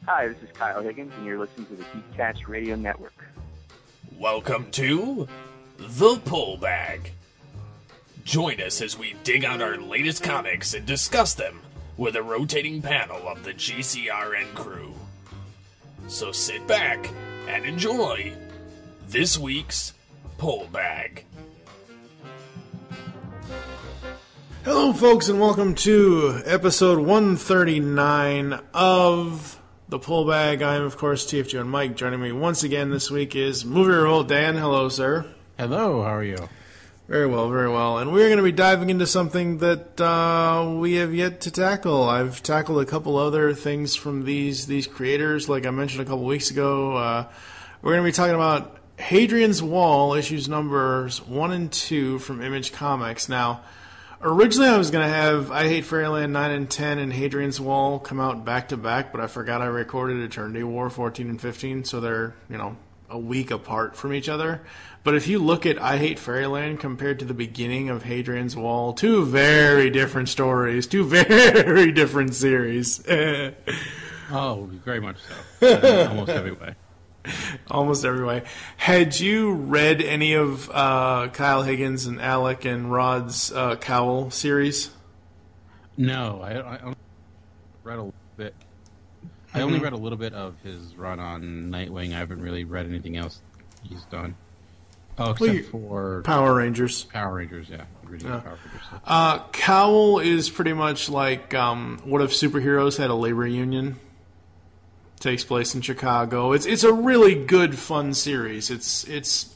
Hi, this is Kyle Higgins, and you're listening to the Geekcast Radio Network. Welcome to The Pull Bag. Join us as we dig out our latest comics and discuss them with a rotating panel of the GCRN crew. So sit back and enjoy this week's Pull Bag. Hello, folks, and welcome to episode 139 of The Pull Bag. I am, of course, TFG and Mike. Joining me once again this week is Movie Roll Dan. Hello, sir. Hello, how are you? Very well, very well. And we're going to be diving into something that we have yet to tackle. I've tackled a couple other things from these creators, like I mentioned a couple weeks ago. We're going to be talking about Hadrian's Wall, issues numbers 1 and 2 from Image Comics. Now, originally I was going to have I Hate Fairyland 9 and 10 and Hadrian's Wall come out back-to-back, but I forgot I recorded Eternity War 14 and 15, so they're, a week apart from each other. But if you look at I Hate Fairyland compared to the beginning of Hadrian's Wall, two very different stories, two very different series. Oh, very much so. Almost every way. Almost every way. Had you read any of Kyle Higgins and Alec and Rod's Cowl series? No, I read a little bit. I only read a little bit of his run on Nightwing. I haven't really read anything else he's done. Oh, except for Power Rangers. Power Rangers, yeah. Power Rangers. Cowl is pretty much like what if superheroes had a labor union? Takes place in Chicago. It's a really good, fun series. It's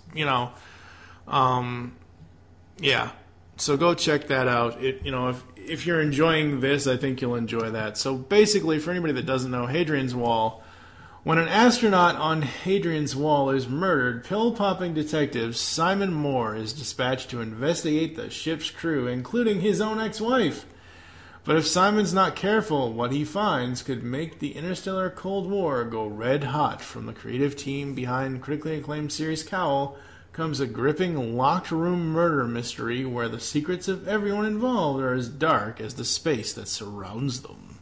yeah. So go check that out. If you're enjoying this, I think you'll enjoy that. So basically, for anybody that doesn't know, Hadrian's Wall. When an astronaut on Hadrian's Wall is murdered, pill-popping detective Simon Moore is dispatched to investigate the ship's crew, including his own ex-wife. But if Simon's not careful, what he finds could make the interstellar Cold War go red hot. From the creative team behind critically acclaimed series Cowl comes a gripping locked room murder mystery where the secrets of everyone involved are as dark as the space that surrounds them.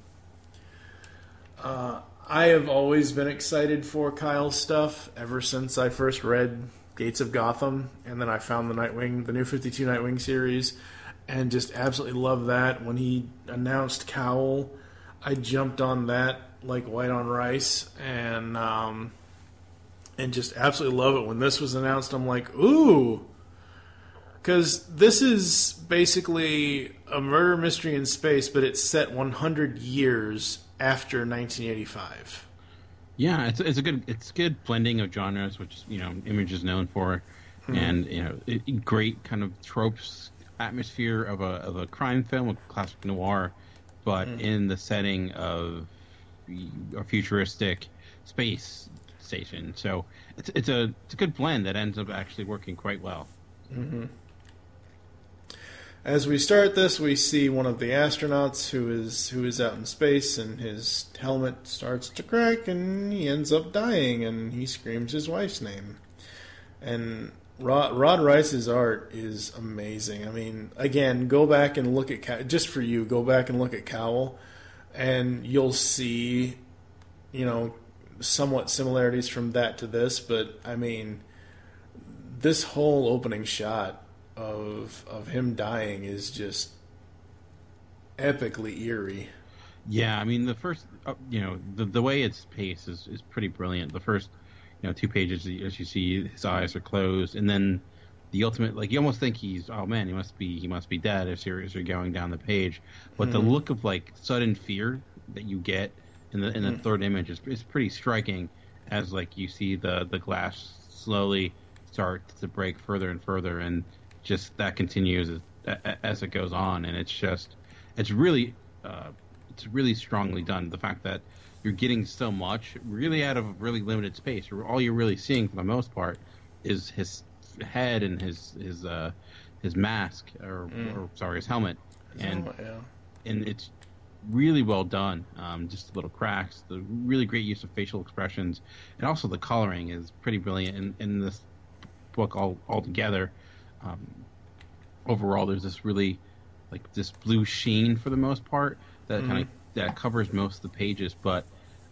I have always been excited for Kyle's stuff ever since I first read Gates of Gotham, and then I found the New 52 Nightwing series, and just absolutely love that. When he announced Cowl, I jumped on that like white on rice, and just absolutely love it. When this was announced, I'm like, ooh! Because this is basically a murder mystery in space, but it's set 100 years after 1985. Yeah, it's a good blending of genres, which Image is known for, and great kind of tropes atmosphere of a crime film, a classic noir, but in the setting of a futuristic space station. So it's a good blend that ends up actually working quite well. Mm-hmm. As we start this, we see one of the astronauts who is out in space, and his helmet starts to crack, and he ends up dying, and he screams his wife's name. And Rod Rice's art is amazing. I mean, again, go back and look at go back and look at Cowl, and you'll see, somewhat similarities from that to this. But I mean, this whole opening shot of him dying is just epically eerie. Yeah, I mean, the first, the way it's paced is pretty brilliant. The first, 2 pages, as you see, his eyes are closed, and then the ultimate, like, you almost think he must be dead as you're going down the page. But the look of like sudden fear that you get in the third image is pretty striking, as like you see the glass slowly start to break further and further, and just that continues as it goes on, and it's really strongly done. The fact that you're getting so much really out of a really limited space. All you're really seeing for the most part is his head and his mask, or his helmet, and it's really well done. Just little cracks, the really great use of facial expressions, and also the coloring is pretty brilliant in this book altogether. Overall, there's this really like this blue sheen for the most part that that covers most of the pages, but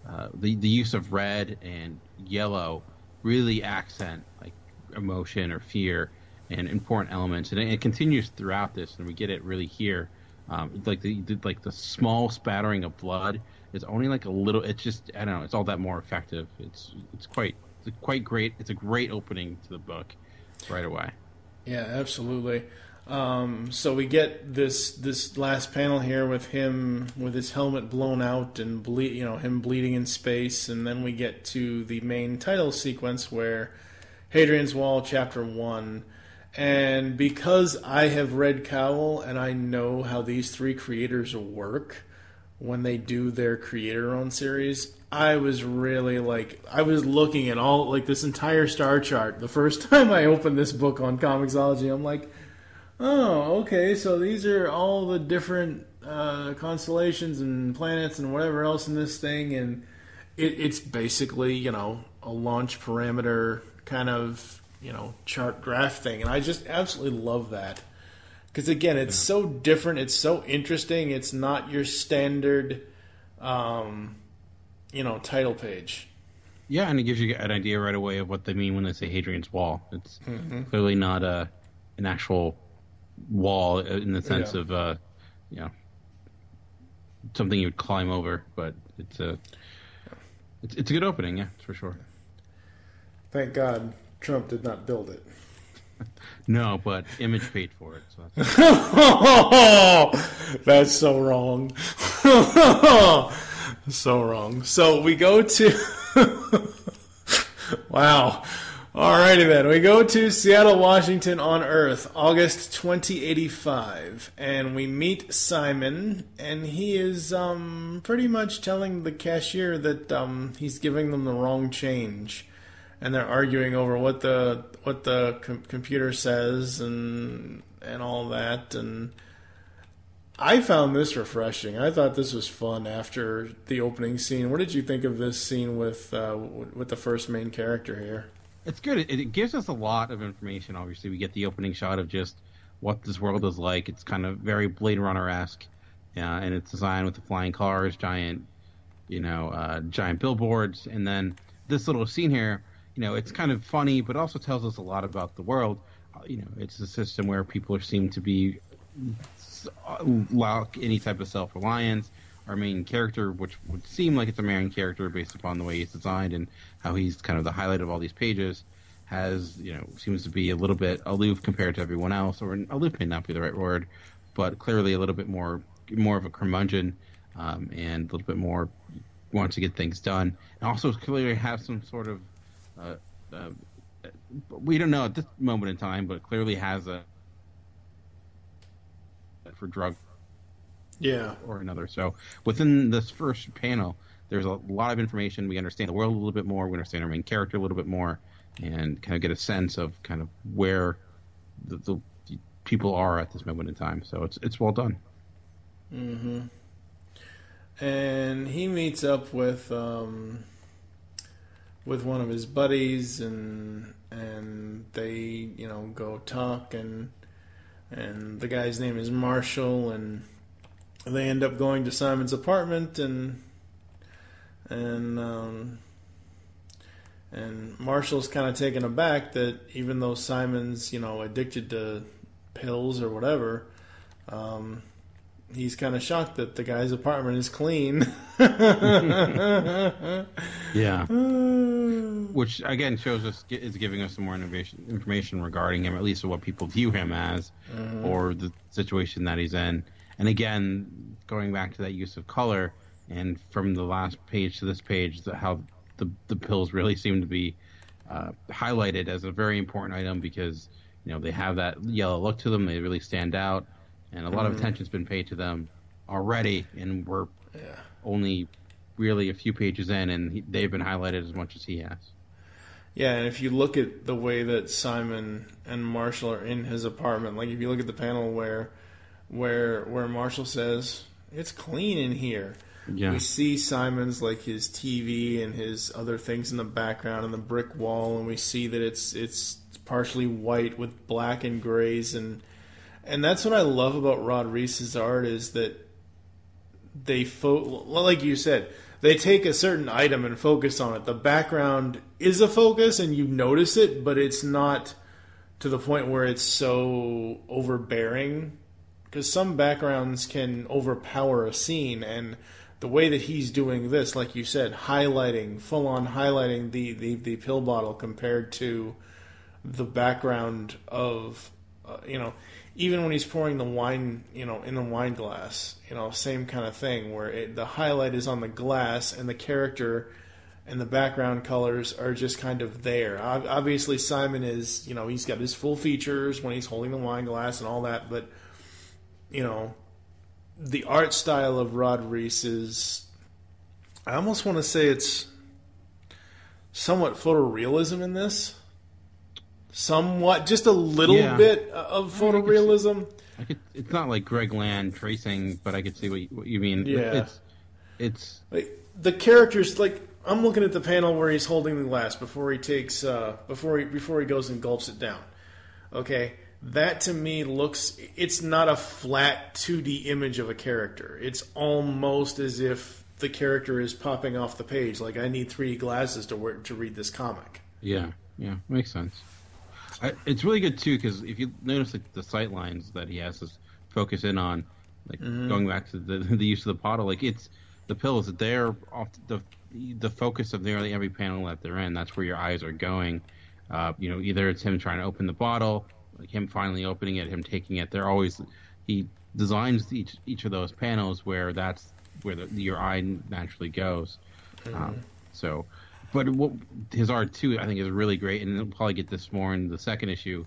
the use of red and yellow really accent like emotion or fear and important elements, and it continues throughout this, and we get it really here. Like the small spattering of blood is only like a little. It's just, I don't know. It's all that more effective. It's quite great. It's a great opening to the book right away. Yeah, absolutely. So we get this last panel here with him with his helmet blown out and him bleeding in space, and then we get to the main title sequence where Hadrian's Wall, Chapter 1. And because I have read Cowl and I know how these three creators work when they do their creator-owned series, I was really I was looking at all this entire star chart. The first time I opened this book on Comixology, I'm like, oh, okay, so these are all the different constellations and planets and whatever else in this thing, and it's basically, a launch parameter kind of, chart graph thing, and I just absolutely love that. Because, again, it's so different, it's so interesting, it's not your standard, title page. Yeah, and it gives you an idea right away of what they mean when they say Hadrian's Wall. It's clearly not an actual wall in the sense of, something you would climb over, but it's a good opening, yeah, for sure. Thank God Trump did not build it. No, but Image paid for it. So that's so wrong. So wrong. So we go to... Wow. Alrighty then. We go to Seattle, Washington on Earth, August 2085. And we meet Simon, and he is pretty much telling the cashier that he's giving them the wrong change. And they're arguing over what the computer says and all that. And I found this refreshing. I thought this was fun after the opening scene. What did you think of this scene with the first main character here? It's good. It gives us a lot of information. Obviously, we get the opening shot of just what this world is like. It's kind of very Blade Runner-esque, and it's designed with the flying cars, giant billboards, and then this little scene here. It's kind of funny, but also tells us a lot about the world. It's a system where people seem to be lack any type of self-reliance. Our main character, which would seem like it's a main character based upon the way he's designed and how he's kind of the highlight of all these pages, seems to be a little bit aloof compared to everyone else, or aloof may not be the right word, but clearly a little bit more of a curmudgeon, and a little bit more wants to get things done, and also clearly have some sort of we don't know at this moment in time, but clearly has a for drug or another. So within this first panel, there's a lot of information. We understand the world a little bit more. We understand our main character a little bit more, and kind of get a sense of kind of where the people are at this moment in time. So it's well done. Mm-hmm. And he meets up with one of his buddies, and they go talk, and the guy's name is Marshall, and they end up going to Simon's apartment, and Marshall's kind of taken aback that even though Simon's addicted to pills or whatever, he's kind of shocked that the guy's apartment is clean. Yeah. Which, again, shows us, is giving us some more information regarding him, at least what people view him as, or the situation that he's in. And again, going back to that use of color, and from the last page to this page, how the pills really seem to be highlighted as a very important item, because they have that yellow look to them. They really stand out. And a lot of attention's been paid to them already, and we're only really a few pages in, and they've been highlighted as much as he has. Yeah, and if you look at the way that Simon and Marshall are in his apartment, like if you look at the panel where Marshall says, "It's clean in here," we see Simon's his TV and his other things in the background and the brick wall, and we see that it's partially white with black and grays, and that's what I love about Rod Reis's art, is that like you said, they take a certain item and focus on it. The background is a focus, and you notice it, but it's not to the point where it's so overbearing. Because some backgrounds can overpower a scene, and the way that he's doing this, like you said, highlighting, full-on highlighting the pill bottle compared to the background of, even when he's pouring the wine, in the wine glass, same kind of thing, where the highlight is on the glass and the character and the background colors are just kind of there. Obviously, Simon is, he's got his full features when he's holding the wine glass and all that, but, the art style of Rod Reis is, I almost want to say it's somewhat photorealism in this. Somewhat, just a little bit of photorealism. It's not like Greg Land tracing, but I could see what you mean. Yeah. It's like, the characters, like, I'm looking at the panel where he's holding the glass before he takes, before he goes and gulps it down. Okay? That to me it's not a flat 2D image of a character. It's almost as if the character is popping off the page. Like, I need 3D glasses to read this comic. Yeah, makes sense. It's really good too, because if you notice like the sight lines that he has to focus in on, like going back to the use of the bottle, like it's the pills that they're off the focus of nearly every panel that they're in. That's where your eyes are going. Either it's him trying to open the bottle, like him finally opening it, him taking it. He designs each of those panels where that's where your eye naturally goes. But his art too, I think, is really great, and we'll probably get this more in the second issue.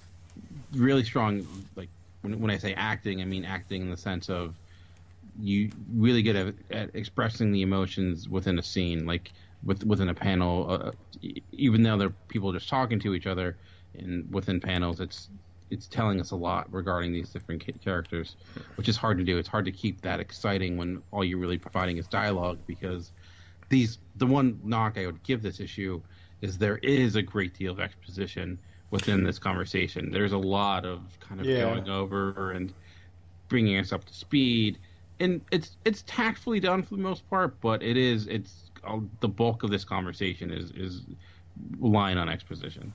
Really strong, like when I say acting, I mean acting in the sense of you really get at expressing the emotions within a scene, like within a panel. Even though they're people just talking to each other, and within panels, it's telling us a lot regarding these different characters, which is hard to do. It's hard to keep that exciting when all you're really providing is dialogue, because the one knock I would give this issue is there is a great deal of exposition within this conversation. There's a lot of kind of going over and bringing us up to speed, and it's tactfully done for the most part, but it's the bulk of this conversation is relying on exposition.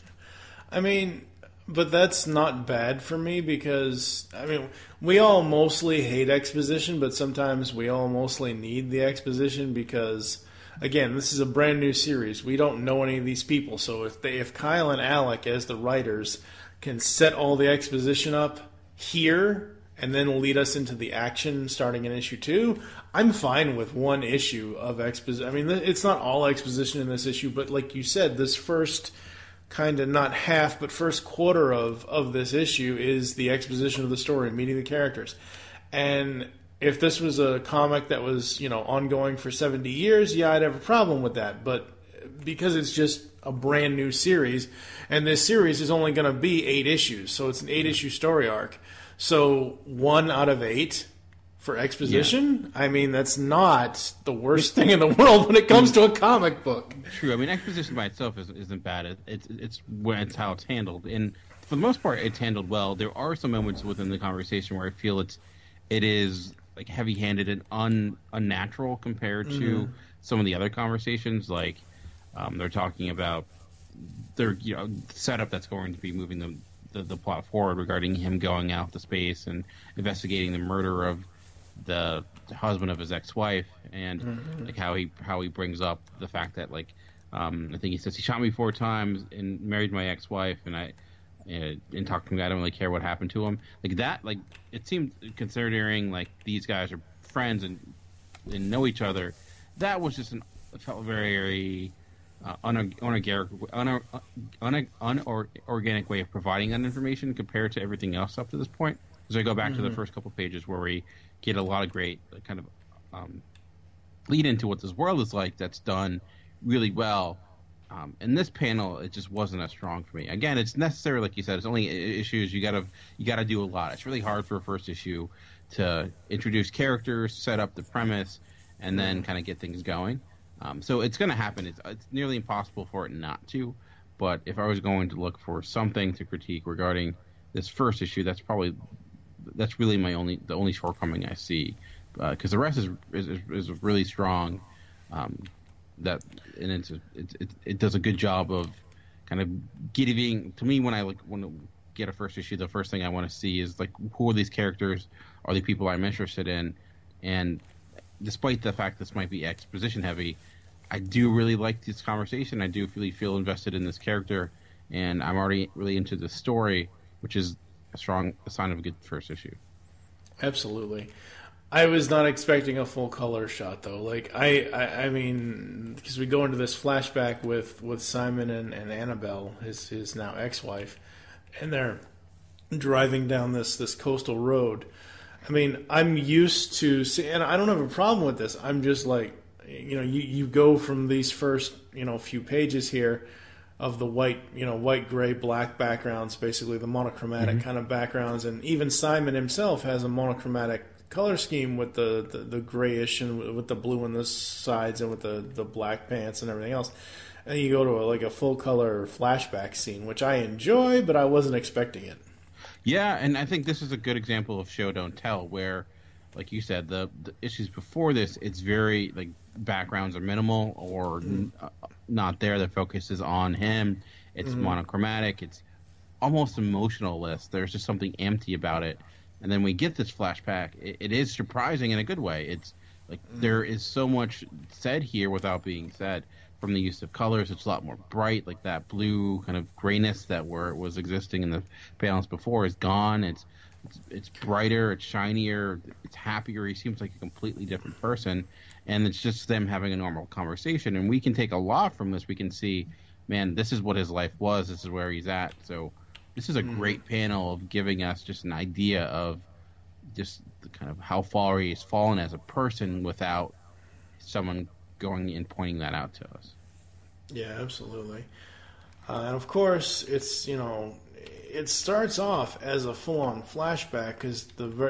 I mean, but that's not bad for me, because, I mean, we all mostly hate exposition, but sometimes we all mostly need the exposition because, again, this is a brand new series. We don't know any of these people, so if Kyle and Alec, as the writers, can set all the exposition up here and then lead us into the action starting in issue 2, I'm fine with one issue of exposition. I mean, it's not all exposition in this issue, but like you said, this first kind of not half, but first quarter of this issue is the exposition of the story, meeting the characters. And if this was a comic that was, ongoing for 70 years, I'd have a problem with that. But because it's just a brand new series, and this series is only going to be 8 issues, so it's an 8-issue story arc. So 1 out of 8 for exposition, I mean, that's not the worst thing in the world when it comes to a comic book. True. I mean, exposition by itself isn't bad. It's how it's handled, and for the most part, it's handled well. There are some moments within the conversation where I feel it is like heavy-handed and unnatural compared to some of the other conversations. Like they're talking about their setup that's going to be moving the plot forward regarding him going out to space and investigating the murder of the husband of his ex-wife, and like how he brings up the fact that I think he says he shot me 4 times and married my ex-wife, and in talking to me, I don't really care what happened to him. Like that, like it seemed, considering like these guys are friends and know each other, that was just felt very unorganic way of providing that information compared to everything else up to this point. So I go back to the first couple pages where we get a lot of great kind of lead into what this world is like that's done really well. In this panel, it just wasn't as strong for me. Again, it's necessary, like you said. It's only issues. You gotta do a lot. It's really hard for a first issue to introduce characters, set up the premise, and then kind of get things going. So it's going to happen. It's nearly impossible for it not to. But if I was going to look for something to critique regarding this first issue, that's really the only shortcoming I see. because the rest is really strong. That and it does a good job of kind of giving to me when I want to get a first issue. The first thing I want to see is like, who are these characters? Are the people I'm interested in? And despite the fact this might be exposition heavy, I do really like this conversation. I do really feel invested in this character, and I'm already really into the story, which is a sign of a good first issue. Absolutely. I was not expecting a full color shot though. Like I mean, because we go into this flashback with Simon and Annabelle, his now ex-wife, and they're driving down this coastal road. I mean, I'm used to see, and I don't have a problem with this. I'm just like, you go from these first few pages here of the white gray black backgrounds, basically the monochromatic kind of backgrounds, and even Simon himself has a monochromatic color scheme with the grayish and with the blue on the sides and with the black pants and everything else. And you go to a full color flashback scene, which I enjoy, but I wasn't expecting it. Yeah, and I think this is a good example of show don't tell, where, like you said, the issues before this, it's very like backgrounds are minimal or not there. The focus is on him. It's monochromatic. It's almost emotionless. There's just something empty about it. And then we get this flashback. It is surprising in a good way. It's like there is so much said here without being said. From the use of colors, it's a lot more bright. Like that blue kind of grayness that was existing in the panels before is gone. It's brighter. It's shinier. It's happier. He seems like a completely different person. And it's just them having a normal conversation. And we can take a lot from this. We can see, man, this is what his life was. This is where he's at. So this is a great panel of giving us just an idea of just the kind of how far he's fallen as a person without someone going and pointing that out to us. Yeah, absolutely. And of course, it's it starts off as a full-on flashback because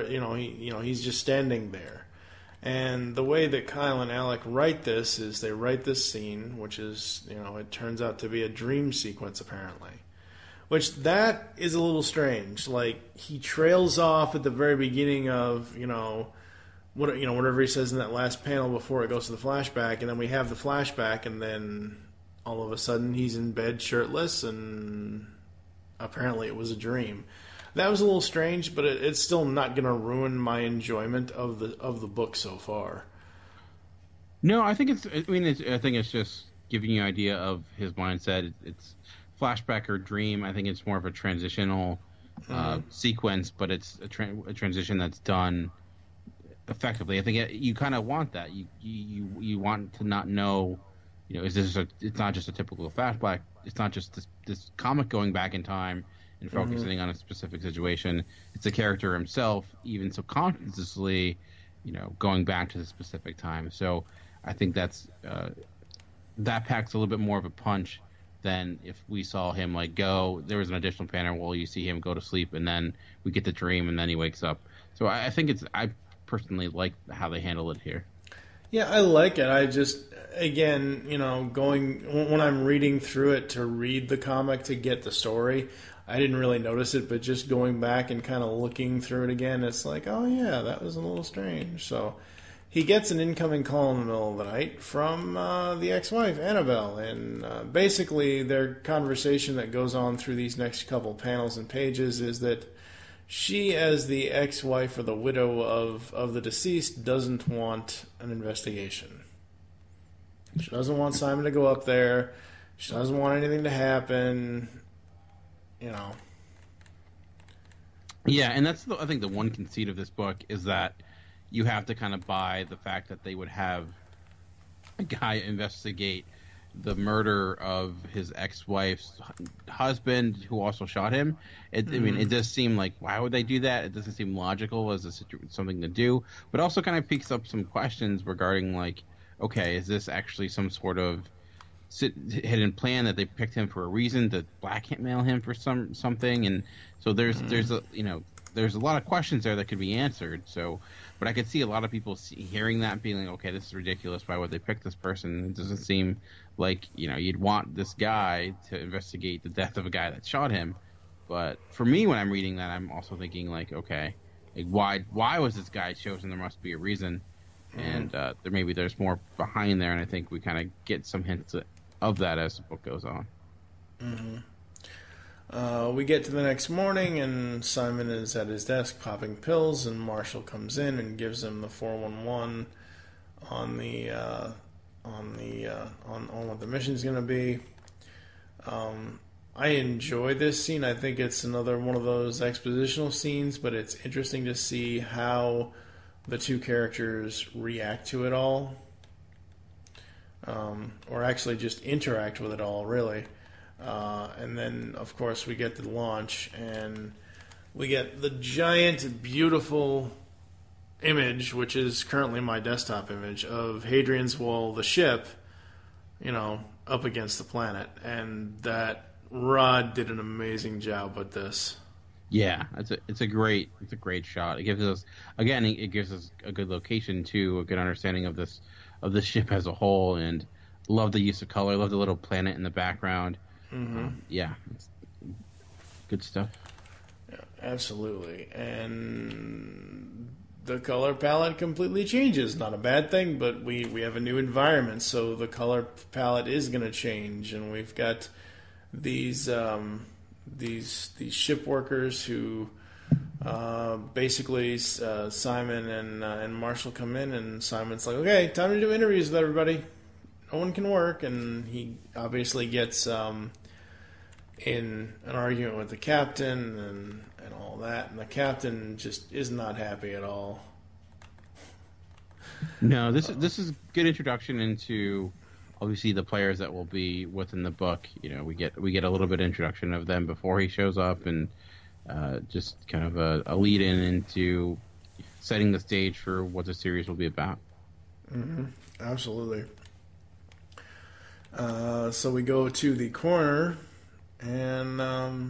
he's just standing there, and the way that Kyle and Alec write this is they write this scene, which is it turns out to be a dream sequence apparently. Which that is a little strange. Like he trails off at the very beginning of whatever he says in that last panel before it goes to the flashback, and then we have the flashback, and then all of a sudden he's in bed shirtless, and apparently it was a dream. That was a little strange, but it's still not going to ruin my enjoyment of the book so far. No, I think it's just giving you an idea of his mindset. It's flashback or dream. I think it's more of a transitional sequence, but it's a transition that's done effectively. I think you kind of want that. You want to not know, is this it's not just a typical flashback. It's not just this comic going back in time and focusing on a specific situation. It's the character himself, even subconsciously, going back to the specific time. So I think that packs a little bit more of a punch than if we saw him go. There was an additional panel where you see him go to sleep, and then we get the dream, and then he wakes up. So I think I personally like how they handle it here. Yeah, I like it. I just, again, when I'm reading through it to read the comic to get the story, I didn't really notice it, but just going back and kind of looking through it again, it's like, oh yeah, that was a little strange. So he gets an incoming call in the middle of the night from the ex-wife, Annabelle, and basically their conversation that goes on through these next couple panels and pages is that she, as the ex-wife or the widow of the deceased, doesn't want an investigation. She doesn't want Simon to go up there. She doesn't want anything to happen. Yeah, and that's I think the one conceit of this book is that you have to kind of buy the fact that they would have a guy investigate the murder of his ex-wife's husband who also shot him. I mean, it does seem like, why would they do that? It doesn't seem logical as something to do, but also kind of picks up some questions regarding okay, is this actually some sort of hidden plan that they picked him for a reason to blackmail him for something? And so there's a lot of questions there that could be answered. So, but I could see a lot of people hearing that and being like, okay, this is ridiculous. Why would they pick this person? It doesn't seem like, you'd want this guy to investigate the death of a guy that shot him. But for me, when I'm reading that, I'm also thinking okay, why was this guy chosen? There must be a reason, and there's more behind there, and I think we kind of get some hints of that as the book goes on. We get to the next morning, and Simon is at his desk popping pills, and Marshall comes in and gives him the 411 on what the mission's going to be. I enjoy this scene. I think it's another one of those expositional scenes, but it's interesting to see how the two characters react to it all, or actually just interact with it all, really. And then, of course, we get the launch, and we get the giant, beautiful image, which is currently my desktop image, of Hadrian's Wall, the ship, up against the planet. And that Rod did an amazing job with this. Yeah, it's a great shot. It gives us a good location too, a good understanding of this ship as a whole, and love the use of color. Love the little planet in the background. Yeah, it's good stuff. Yeah, absolutely. And the color palette completely changes. Not a bad thing, but we have a new environment, so the color palette is going to change, and we've got these ship workers who basically Simon and Marshall come in, and Simon's like, okay, time to do interviews with everybody. No one can work, and he obviously gets in an argument with the captain and all that, and the captain just is not happy at all. No, this is good introduction into obviously the players that will be within the book. We get a little bit of introduction of them before he shows up, and just kind of a lead in into setting the stage for what the series will be about. Absolutely. So we go to the corner, and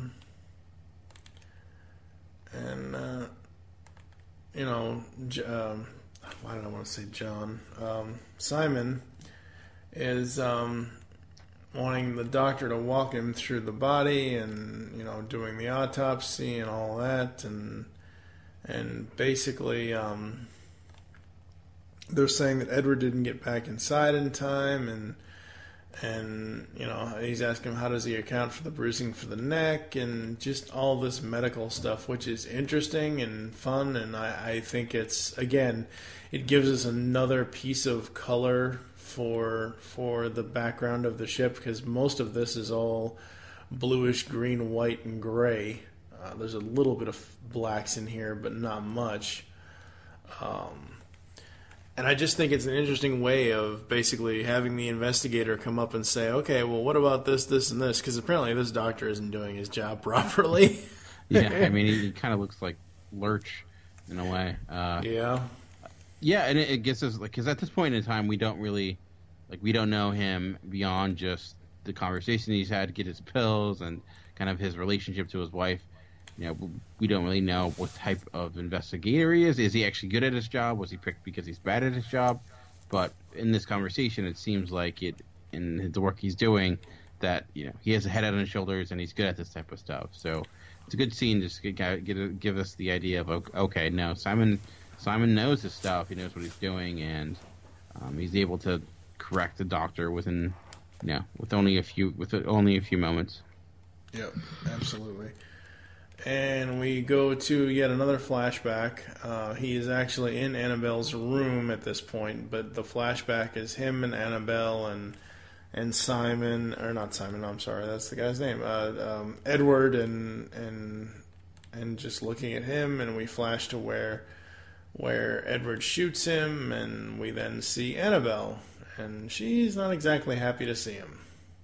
why did I want to say John? Simon is wanting the doctor to walk him through the body, and doing the autopsy and all that, and basically they're saying that Edward didn't get back inside in time, and he's asking him how does he account for the bruising for the neck, and just all this medical stuff, which is interesting and fun, and I think it gives us another piece of color for the background of the ship, because most of this is all bluish, green, white, and gray. There's a little bit of blacks in here, but not much. And I just think it's an interesting way of basically having the investigator come up and say, okay, well, what about this, this, and this? Because apparently this doctor isn't doing his job properly. Yeah, I mean, he kind of looks like Lurch in a way. Yeah, and it gets us, because at this point in time, we don't know him beyond just the conversation he's had to get his pills and kind of his relationship to his wife. We don't really know what type of investigator he is. Is he actually good at his job? Was he picked because he's bad at his job? But in this conversation, it seems like in the work he's doing, that he has a head on his shoulders and he's good at this type of stuff. So it's a good scene just to give us the idea of, okay, no, Simon knows his stuff. He knows what he's doing, and he's able to correct the doctor with only a few moments. Yep, absolutely. And we go to yet another flashback. He is actually in Annabelle's room at this point, but the flashback is him and Annabelle and Simon, or not Simon, I'm sorry, that's the guy's name. Edward and just looking at him, and we flash to where Edward shoots him, and we then see Annabelle, and she's not exactly happy to see him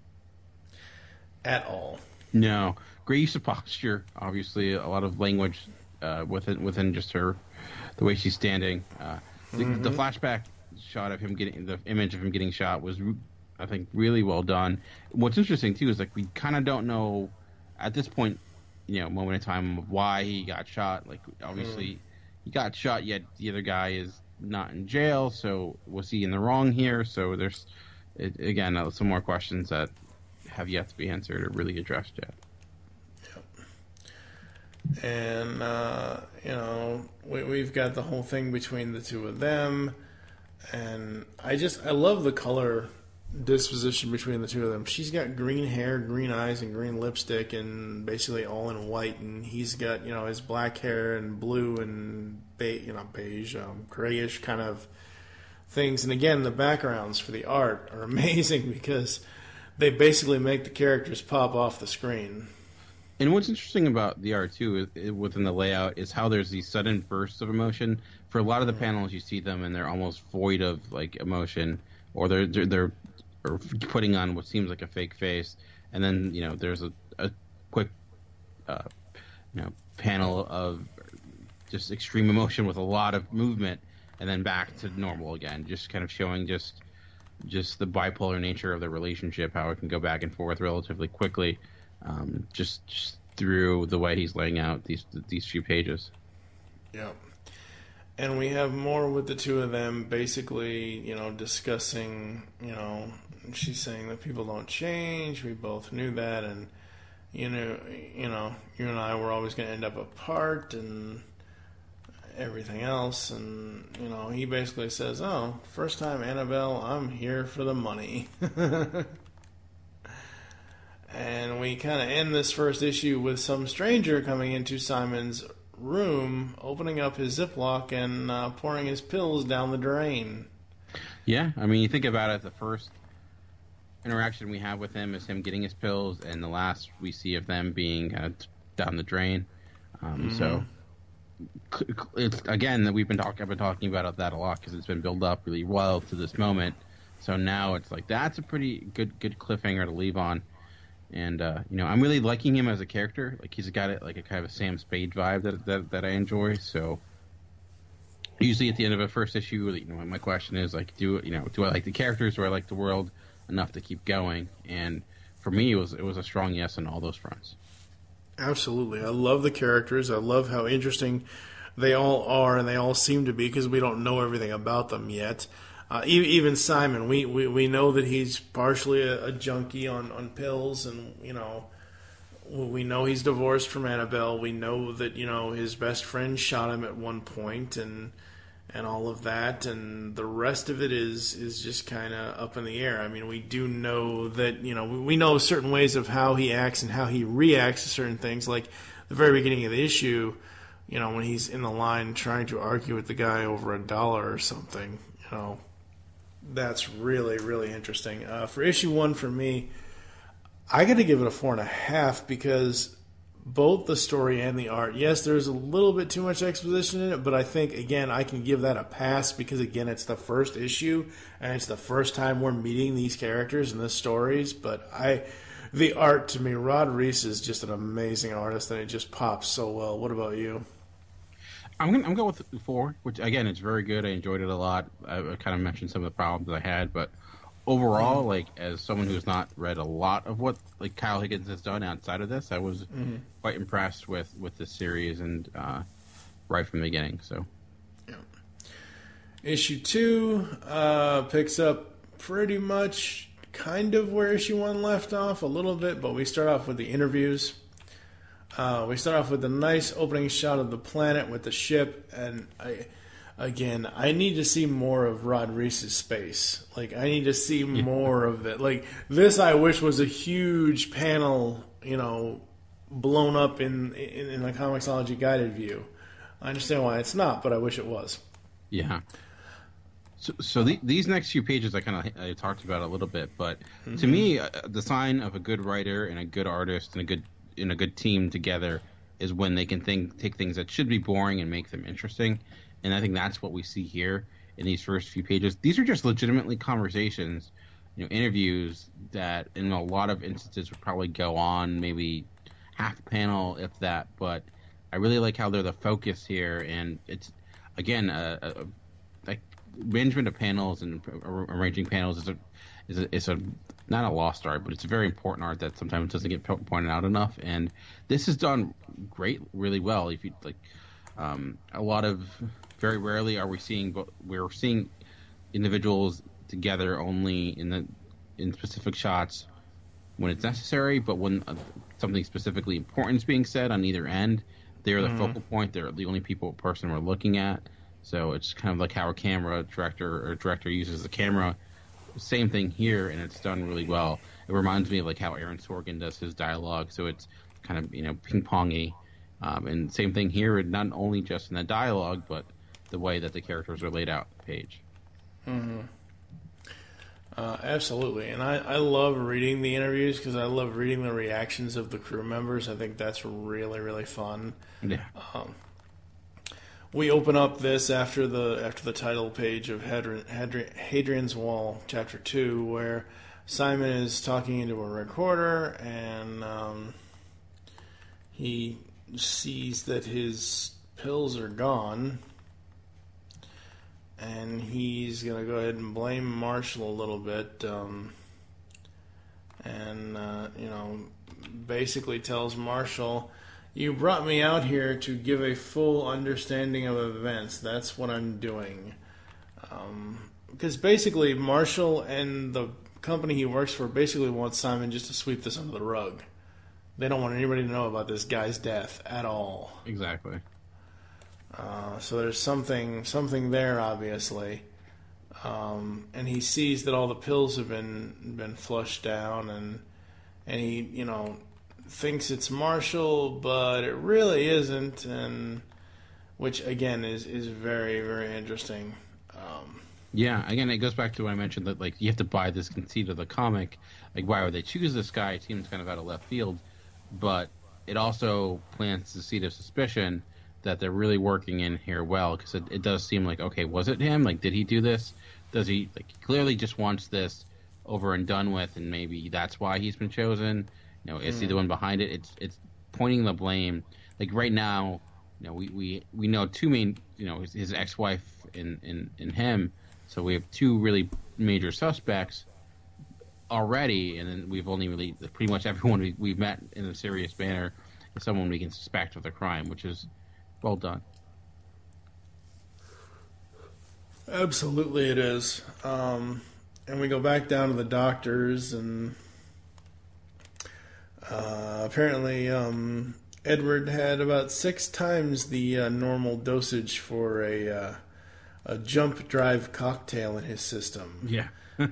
at all. No. Great use of posture, obviously a lot of language within just the way she's standing. The flashback shot of him the image of him getting shot was, I think, really well done. What's interesting too is we kind of don't know at this point, moment in time, of why he got shot. Obviously he got shot, yet the other guy is not in jail. So was he in the wrong here? So there's again some more questions that have yet to be answered or really addressed yet. And we've got the whole thing between the two of them, and I love the color disposition between the two of them. She's got green hair, green eyes, and green lipstick, and basically all in white. And he's got his black hair and blue and beige, grayish kind of things. And again, the backgrounds for the art are amazing because they basically make the characters pop off the screen. And what's interesting about the art too, within the layout, is how there's these sudden bursts of emotion. For a lot of the panels, you see them and they're almost void of like emotion, or they're putting on what seems like a fake face, and then there's a quick panel of just extreme emotion with a lot of movement, and then back to normal again, just kind of showing just the bipolar nature of the relationship, how it can go back and forth relatively quickly, just through the way he's laying out these few pages. Yeah. And we have more with the two of them basically, discussing, she's saying that people don't change. We both knew that. And, you and I were always going to end up apart and everything else. And, he basically says, oh, first time, Annabelle, I'm here for the money. And we kind of end this first issue with some stranger coming into Simon's room, opening up his Ziploc and pouring his pills down the drain. Yeah, I mean, you think about it, the first interaction we have with him is him getting his pills, and the last we see of them being down the drain. So, it's again that I've been talking about that a lot because it's been built up really well to this moment. So now it's like that's a pretty good cliffhanger to leave on. And I'm really liking him as a character. Like he's got a kind of a Sam Spade vibe that I enjoy. So usually at the end of a first issue, my question is like, do I like the characters, or I like the world enough to keep going? And for me, it was a strong yes on all those fronts. Absolutely, I love the characters. I love how interesting they all are, and they all seem to be because we don't know everything about them yet. Even Simon, we know that he's partially a junkie on pills, and we know he's divorced from Annabelle. We know that his best friend shot him at one point, and all of that, and the rest of it is just kind of up in the air. I mean, we do know that we know certain ways of how he acts and how he reacts to certain things, like the very beginning of the issue. When he's in the line trying to argue with the guy over $1 or something. That's really, really interesting. For issue 1 for me, I got to give it a 4.5 because both the story and the art, yes, there's a little bit too much exposition in it, but I think, again, I can give that a pass because, again, it's the first issue and it's the first time we're meeting these characters and the stories. But the art, to me, Rod Reis is just an amazing artist and it just pops so well. What about you? I'm going with 4, which again, it's very good. I enjoyed it a lot. I kind of mentioned some of the problems I had, but overall, like as someone who's not read a lot of what like Kyle Higgins has done outside of this, I was quite impressed with this series and right from the beginning. So, yeah. Issue 2 picks up pretty much kind of where issue 1 left off a little bit, but we start off with the interviews. We start off with a nice opening shot of the planet with the ship, and I need to see more of Rod Reis's space. Like, I need to see more of it. Like, this I wish was a huge panel, blown up in the Comixology guided view. I understand why it's not, but I wish it was. Yeah. So these next few pages I talked about a little bit, but to me, the sign of a good writer and a good artist and a good team together is when they can take things that should be boring and make them interesting. And I think that's what we see here in these first few pages. These are just legitimately conversations, interviews that in a lot of instances would probably go on maybe half a panel, if that. But I really like how they're the focus here. And it's, again, like management of panels and arranging panels is a not a lost art, but it's a very important art that sometimes doesn't get pointed out enough. And this is done really well. If you like, a lot of very rarely are we're seeing individuals together only in specific shots when it's necessary, but when something specifically important is being said on either end, they're the focal point. They're the only person we're looking at. So it's kind of like how a director uses the camera. Same thing here, and it's done really well. It reminds me of like how Aaron Sorkin does his dialogue. So it's kind of ping-pongy. And same thing here, not only just in the dialogue, but the way that the characters are laid out on the page. Absolutely, and I love reading the interviews because I love reading the reactions of the crew members. I think that's really, really fun. Yeah. We open up this after the title page of Hadrian's Wall, Chapter 2, where Simon is talking into a recorder, and he sees that his pills are gone, and he's going to go ahead and blame Marshall a little bit, and basically tells Marshall, "You brought me out here to give a full understanding of events. That's what I'm doing." Because basically Marshall and the company he works for basically want Simon just to sweep this under the rug. They don't want anybody to know about this guy's death at all. Exactly. So there's something there, obviously. And he sees that all the pills have been flushed down, and he thinks it's Marshall, but it really isn't, and which again is very, very interesting. Yeah, again, it goes back to what I mentioned that like you have to buy this conceit of the comic. Like, why would they choose this guy? It seems kind of out of left field, but it also plants the seed of suspicion that they're really working in here well, because it does seem like, okay, was it him? Like, did he do this? Does he clearly just wants this over and done with, and maybe that's why he's been chosen? Is he the one behind it? It's pointing the blame. Like right now, we know two main, his ex-wife and him. So we have two really major suspects already, and then we've only really pretty much everyone we've met in a serious manner is someone we can suspect of a crime, which is well done. Absolutely, it is. And we go back down to the doctors, and apparently Edward had about 6 times the normal dosage for a jump drive cocktail in his system. Yeah.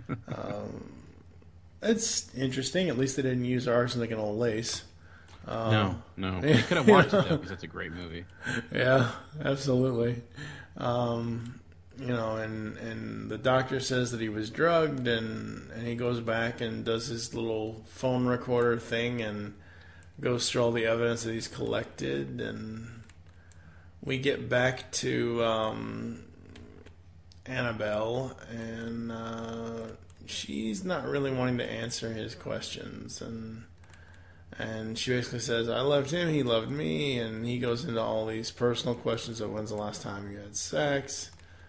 It's interesting. At least they didn't use arsenic and old lace. No. You could have watched it, though, because it's a great movie. Yeah, absolutely. And the doctor says that he was drugged, and he goes back and does his little phone recorder thing and goes through all the evidence that he's collected, and we get back to Annabelle, and she's not really wanting to answer his questions, and she basically says, "I loved him, he loved me," and he goes into all these personal questions of when's the last time you had sex,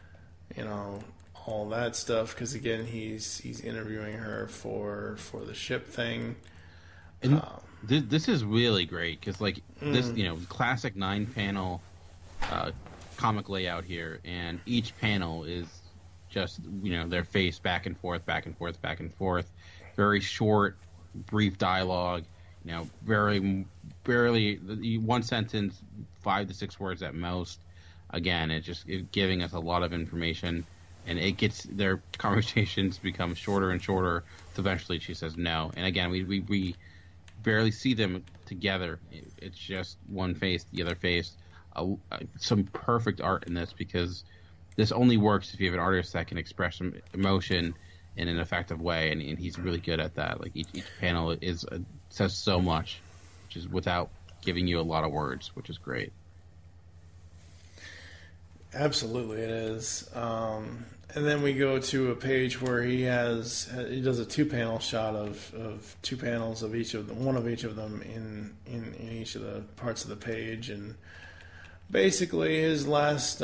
all that stuff, because again he's interviewing her for the ship thing. And this is really great because this classic 9-panel comic layout here, and each panel is just their face back and forth, very short, brief dialogue, very barely one sentence, 5 to 6 words at most. Again, it's giving us a lot of information, and their conversations become shorter and shorter. So eventually, she says no, and again, we barely see them together. It's just one face, the other face. Some perfect art in this, because this only works if you have an artist that can express some emotion in an effective way, and he's really good at that. Like each panel says so much, which is without giving you a lot of words, which is great. Absolutely, it is. And then we go to a page where he does a 2-panel shot of 2 panels of one of each of them in each of the parts of the page, and basically his last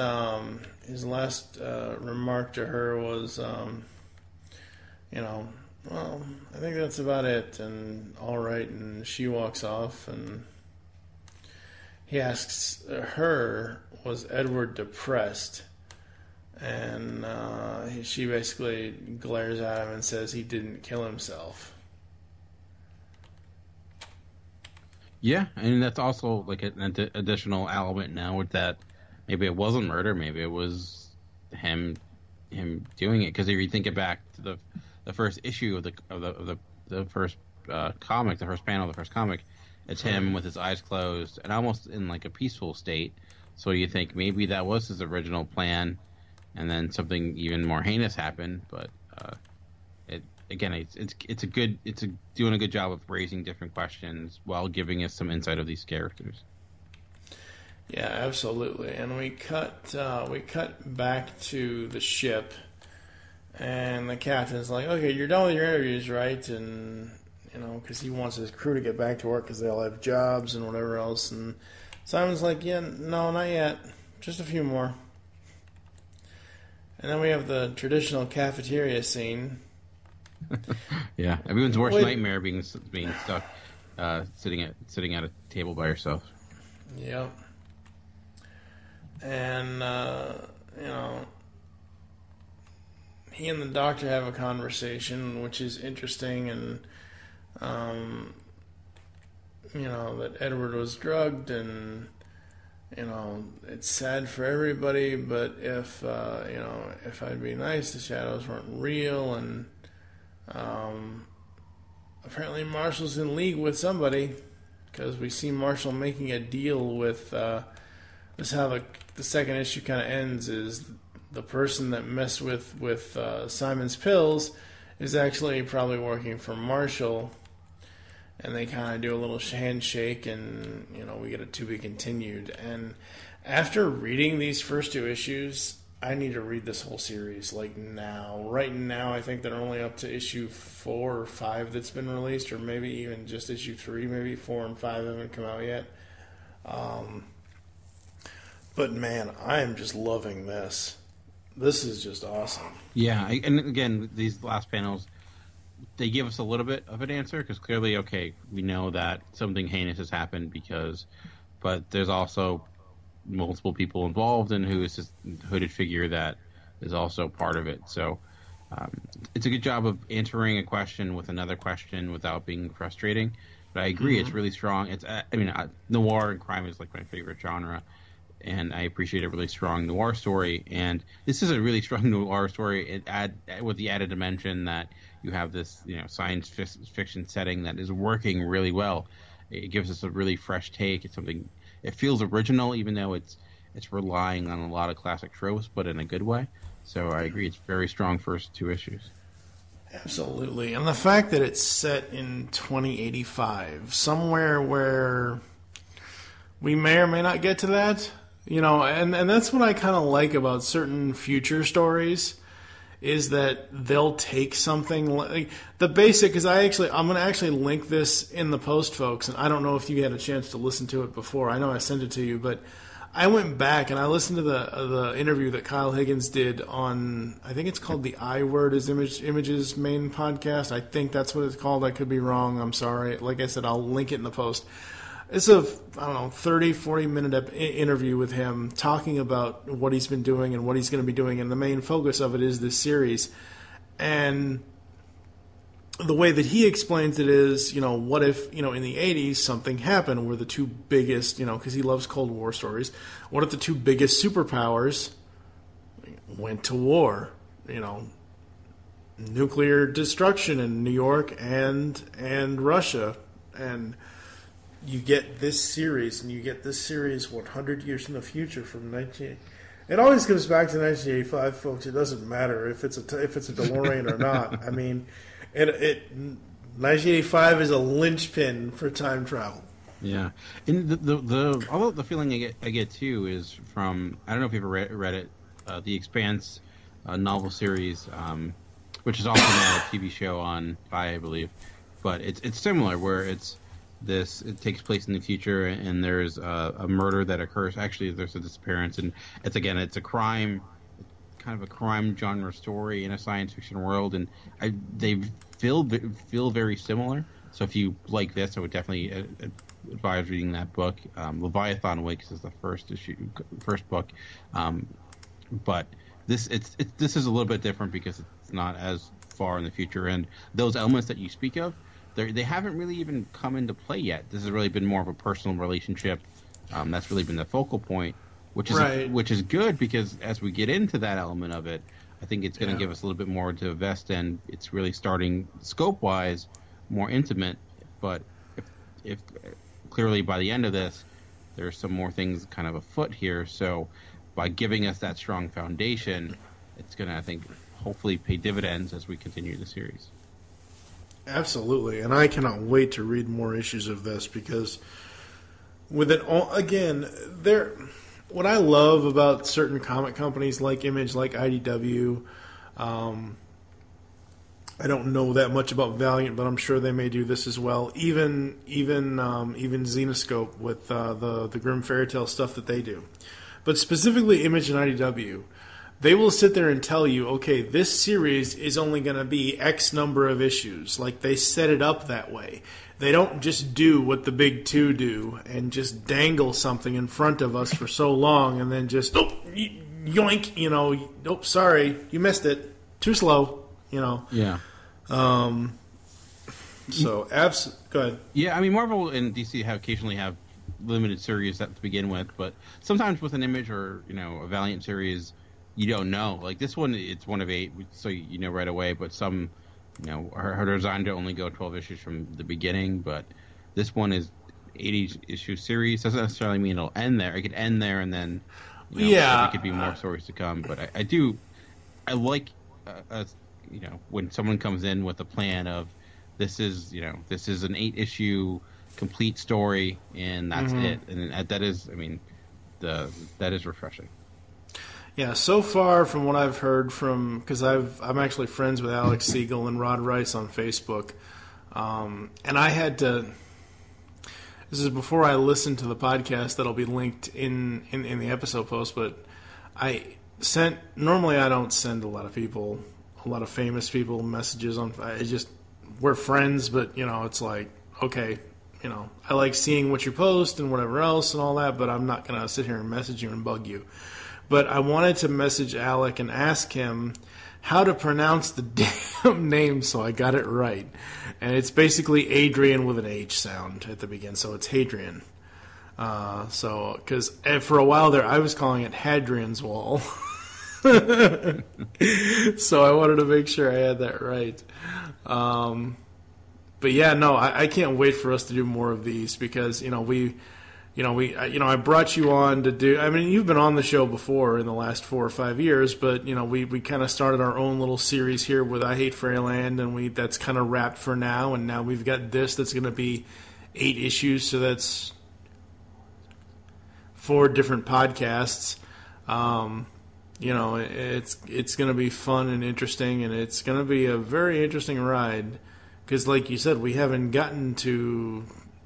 remark to her was, well, I think that's about it, and all right, and she walks off, and he asks her, was Edward depressed? And she basically glares at him and says he didn't kill himself. Yeah, and that's also like an additional element now with that. Maybe it wasn't murder. Maybe it was him doing it. Because if you think it back to the first issue of the first comic, the first panel, of the first comic, it's him with his eyes closed and almost in like a peaceful state. So you think maybe that was his original plan, and then something even more heinous happened. But it's doing a good job of raising different questions while giving us some insight of these characters. Yeah, absolutely. And we cut back to the ship, and the captain's like, "Okay, you're done with your interviews, right?" And because he wants his crew to get back to work because they all have jobs and whatever else. And Simon's like, "Yeah, no, not yet. Just a few more." And then we have the traditional cafeteria scene. Yeah, everyone's worst nightmare being stuck sitting at a table by yourself. Yep. And he and the doctor have a conversation, which is interesting, and that Edward was drugged, and it's sad for everybody, but if I'd be nice, the shadows weren't real, and apparently Marshall's in league with somebody, because we see Marshall making a deal with. This is how the second issue kind of ends. Is the person that messed with Simon's pills is actually probably working for Marshall, and they kind of do a little handshake, and we get a to be continued. And after reading these first two issues, I need to read this whole series like now. Right now, I think they're only up to issue 4 or 5 that's been released, or maybe even just issue 3. Maybe 4 and 5 haven't come out yet. But man, I am just loving this. This is just awesome. Yeah, and again, these last panels, they give us a little bit of an answer, because clearly, okay, we know that something heinous has happened but there's also multiple people involved, and who is this hooded figure that is also part of it. So it's a good job of answering a question with another question without being frustrating. But I agree, It's really strong. Noir and crime is like my favorite genre, and I appreciate a really strong noir story. And this is a really strong noir story. With the added dimension that you have this, science fiction setting that is working really well. It gives us a really fresh take. It's something. It feels original, even though it's relying on a lot of classic tropes, but in a good way. So I agree, it's very strong first 2 issues. Absolutely, and the fact that it's set in 2085, somewhere where we may or may not get to that. And that's what I kind of like about certain future stories, is that they'll take something like the basic. Because I'm going to actually link this in the post, folks, and I don't know if you had a chance to listen to it before. I know I sent it to you, but I went back and I listened to the interview that Kyle Higgins did on, I think it's called The I Word is Image's main podcast. I think that's what it's called. I could be wrong. I'm sorry. Like I said, I'll link it in the post. It's a, 30, 40-minute interview with him talking about what he's been doing and what he's going to be doing, and the main focus of it is this series. And the way that he explains it is, what if, in the 80s something happened where the two biggest, because he loves Cold War stories, what if the two biggest superpowers went to war? Nuclear destruction in New York and Russia. And you get this series, and you get this series 100 years in the future from 19. It always comes back to 1985, folks. It doesn't matter if it's a DeLorean or not. I mean, 1985 is a linchpin for time travel. Yeah, and the feeling I get too is from, I don't know if you've ever read it, the Expanse novel series, which is also now a TV show on I believe, but it's similar where it takes place in the future, and there's a murder that occurs. Actually, there's a disappearance, and it's a crime, kind of a crime genre story in a science fiction world, and they feel very similar. So if you like this, I would definitely advise reading that book. Leviathan Wakes is the first book, but this is a little bit different because it's not as far in the future, and those elements that you speak of, they haven't really even come into play yet. This has really been more of a personal relationship. That's really been the focal point, which is good, because as we get into that element of it, I think it's going to give us a little bit more to invest in. It's really starting scope-wise more intimate, but if clearly by the end of this, there's some more things kind of afoot here. So by giving us that strong foundation, it's going to, I think, hopefully pay dividends as we continue the series. Absolutely, and I cannot wait to read more issues of this, because with it all, again, what I love about certain comic companies like Image, like IDW, I don't know that much about Valiant, but I'm sure they may do this as well. Even Zenoscope with the Grim Fairy Tale stuff that they do, but specifically Image and IDW, they will sit there and tell you, okay, this series is only going to be X number of issues. Like, they set it up that way. They don't just do what the big two do and just dangle something in front of us for so long and then just, yoink, sorry, you missed it. Too slow, Yeah. So, go ahead. Yeah, I mean, Marvel and DC occasionally have limited series to begin with, but sometimes with an Image or, a Valiant series, you don't know. Like this one, it's one of 8, so you know right away. But some, are designed to only go 12 issues from the beginning. But this one is 80-issue series. Doesn't necessarily mean it'll end there. It could end there, and then there could be more stories to come. But I like when someone comes in with a plan of this is an 8-issue complete story, and that's it. And that is, that is refreshing. Yeah, so far from what I've heard because I'm actually friends with Alex Siegel and Rod Rice on Facebook, and I had to. This is before I listened to the podcast that'll be linked in the episode post, but normally I don't send a lot of famous people messages on. We're friends, but it's like, okay, I like seeing what you post and whatever else and all that, but I'm not gonna sit here and message you and bug you. But I wanted to message Alec and ask him how to pronounce the damn name so I got it right. And it's basically Adrian with an H sound at the beginning, so it's Hadrian. Because for a while there, I was calling it Hadrian's Wall. So I wanted to make sure I had that right. But yeah, no, I can't wait for us to do more of these, because I brought you on to do. I mean, you've been on the show before in the last 4 or 5 years, but we kind of started our own little series here with I Hate Fairyland, and that's kind of wrapped for now. And now we've got this that's going to be 8 issues, so that's 4 different podcasts. It's going to be fun and interesting, and it's going to be a very interesting ride, because, like you said, we haven't gotten to.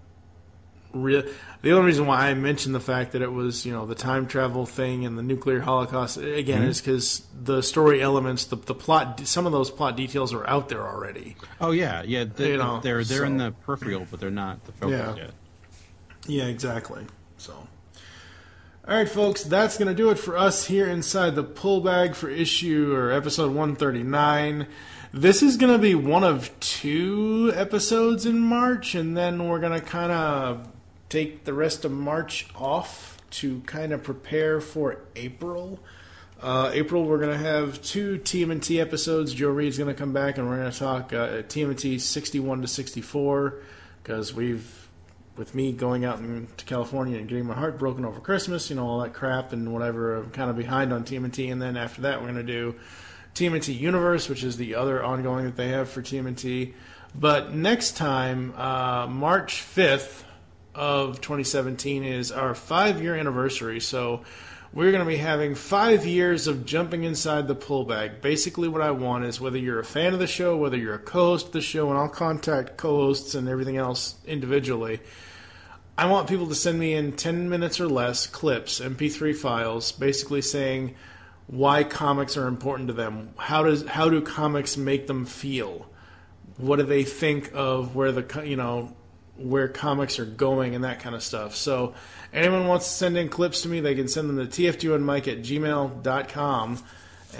The only reason why I mentioned the fact that it was, the time travel thing and the nuclear holocaust, again, is because the story elements, the plot, some of those plot details are out there already. Oh yeah. They're in the peripheral, but they're not the focus yet. Yeah, exactly. So, all right, folks, that's going to do it for us here inside the Pull Bag for episode 139. This is going to be one of 2 episodes in March, and then we're going to kind of take the rest of March off to kind of prepare for April. April, we're going to have 2 TMNT episodes. Joe Reed's going to come back, and we're going to talk TMNT 61 to 64, because with me going out to California and getting my heart broken over Christmas, all that crap and whatever, I'm kind of behind on TMNT. And then after that, we're going to do TMNT Universe, which is the other ongoing that they have for TMNT. But next time, March 5th of 2017 is our 5-year anniversary. So we're going to be having 5 years of jumping inside the Pull Bag. Basically what I want is, whether you're a fan of the show, whether you're a co-host of the show, and I'll contact co-hosts and everything else individually, I want people to send me in 10 minutes or less clips, MP3 files, basically saying why comics are important to them. How do comics make them feel? What do they think of where comics are going and that kind of stuff. So anyone wants to send in clips to me, they can send them to tfduandmike@gmail.com.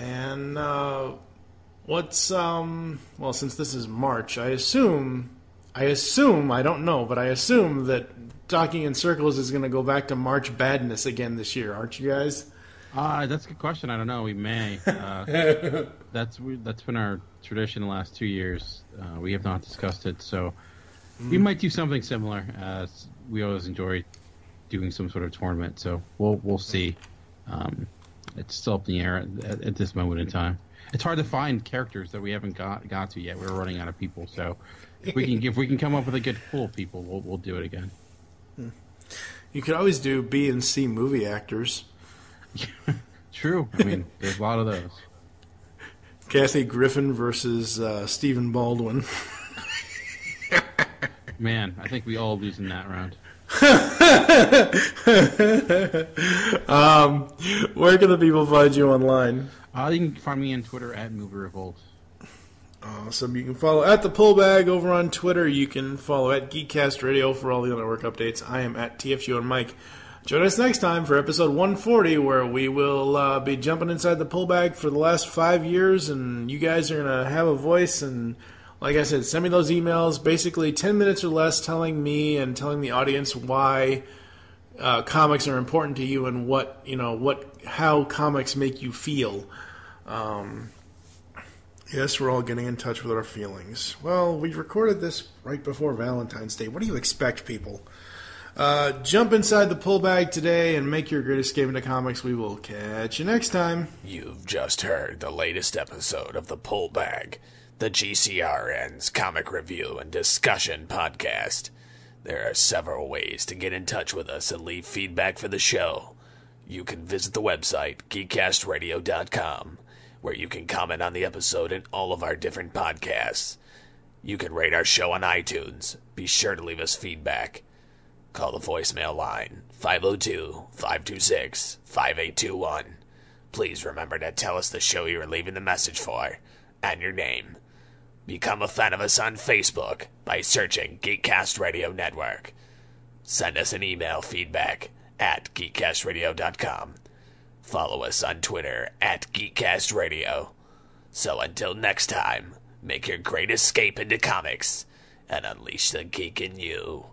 And since this is March, I assume I assume, I don't know, but I assume that Talking in Circles is going to go back to March Badness again this year, aren't you guys? That's a good question. I don't know. We may. That's been our tradition the last 2 years. We have not discussed it, so we might do something similar. We always enjoy doing some sort of tournament, so we'll see. It's still up in the air at this moment in time. It's hard to find characters that we haven't got to yet. We're running out of people, so if we can come up with a good pool of people, we'll do it again. You could always do B and C movie actors. True. I mean, there's a lot of those. Kathy Griffin versus Stephen Baldwin. Man, I think we all lose in that round. Where can the people find you online? You can find me on Twitter at MovieRevolt. Awesome. You can follow at the Pullbag over on Twitter. You can follow at Geekcast Radio for all the network updates. I am at TFU and Mike. Join us next time for episode 140, where we will be jumping inside the Pullbag for the last 5 years, and you guys are going to have a voice. And like I said, send me those emails, basically 10 minutes or less, telling me and telling the audience why comics are important to you and how comics make you feel. Yes, we're all getting in touch with our feelings. Well, we recorded this right before Valentine's Day. What do you expect, people? Jump inside the Pullbag today and make your great escape into comics. We will catch you next time. You've just heard the latest episode of The Pullbag, the GCRN's comic review and discussion podcast. There are several ways to get in touch with us and leave feedback for the show. You can visit the website, geekcastradio.com, where you can comment on the episode and all of our different podcasts. You can rate our show on iTunes. Be sure to leave us feedback. Call the voicemail line, 502-526-5821. Please remember to tell us the show you are leaving the message for, and your name. Become a fan of us on Facebook by searching Geekcast Radio Network. Send us an email feedback at geekcastradio.com. Follow us on Twitter at Geekcast Radio. So until next time, make your great escape into comics and unleash the geek in you.